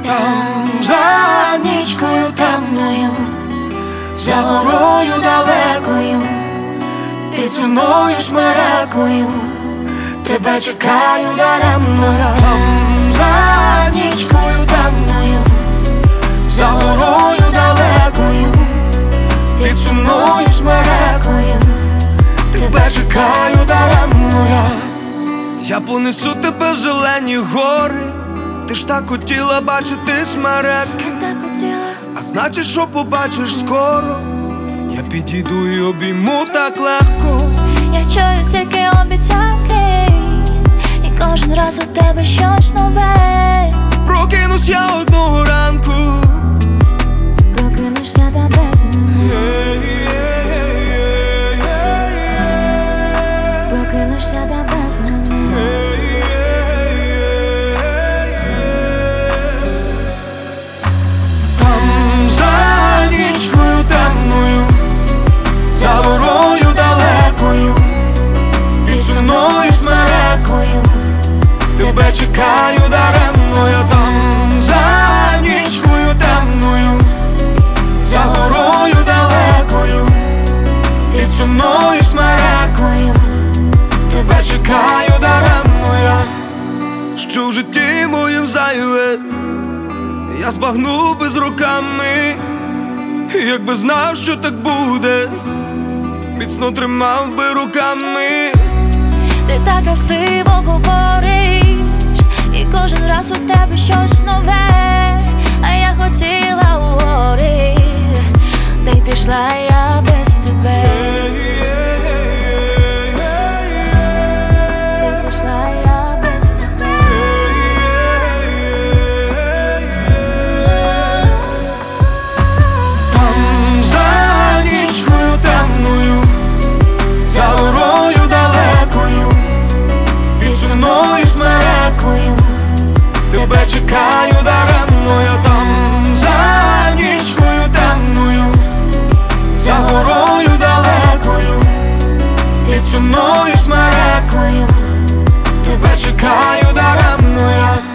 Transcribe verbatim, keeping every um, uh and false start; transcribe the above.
Там за нічкою темною, за горою далекою, під сумною смерекою тебе чекаю даремно. Там за нічкою темною, за горою далекою, під сумною смерекою тебе чекаю даремно я. Я понесу тебе в зелені гори. Ти ж так хотіла бачити смереки, так хотіла. А значить, що побачиш скоро. Я підійду і обійму так легко. Я чую тільки обіцянки, і кожен раз у тебе щось нове. Прокинусь я одного ранку, прокинешся та без мене. Прокинешся та без мене. Там за нічкою темною, за горою далекою, під сумною смерекою тебе чекаю даремно я. Там за нічкою темною, за горою далекою, під сумною смерекою тебе чекаю даремно я. Що в житті моїм зайве я збагнув би з роками. Якби знав, що так буде, міцно тримав би руками. Ти так красиво говориш, і кожен раз у тебе щось нове. А я хотіла у гори, та й пішла я без тебе. Та й пішла я без тебе. Там за нічкою темною, за горою далекою, під сумною смерекою тебе чекаю даремно я. Там за нічкою темною, за горою далекою, під сумною смерекою тебе чекаю даремно я.